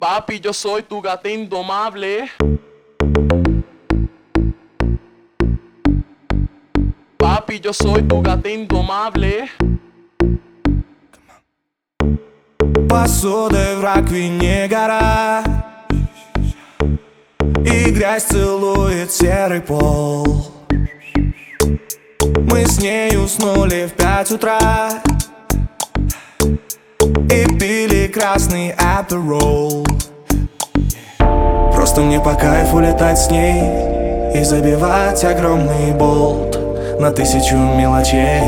Papi, yo soy tu gata indomable. Papi, yo soy tu gata indomable. Посудой в раковине гора, и грязь целует серый пол. Мы с ней уснули в 5 утра и пили красный Aperol. Просто мне по кайфу летать с ней и забивать огромный болт на 1000 мелочей.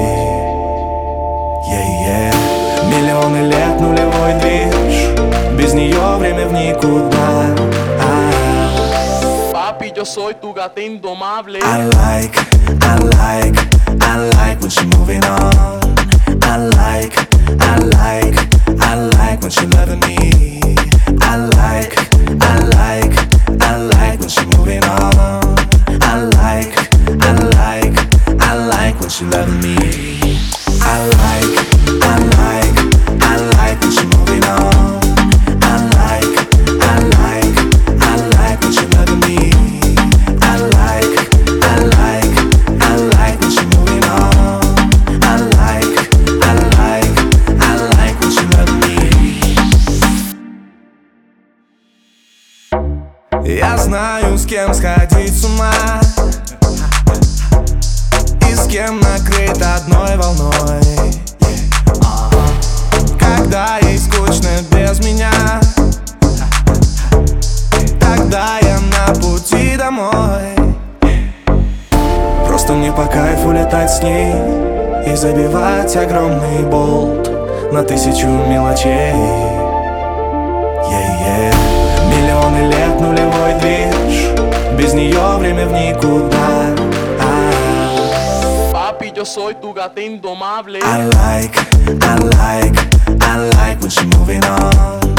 Миллионы лет нулевой движ, без нее время в никуда. Papi, yo soy tu gata indomable. I like when she moving on. I like when she loving me. I like when she moving on. I like when she loving me. I like when she moving on. I like when she loving me. I like when she moving on. I like when she loving me. Я знаю, с кем сходить с ума и с кем накрыть одной волной. Когда ей скучно без меня, тогда я на пути домой. Просто мне по кайфу летать с ней и забивать огромный болт на 1000 мелочей. Миллионы лет нулевой движ, без нее время в никуда. Papi, yo soy tu gata indomable. I like when she moving on.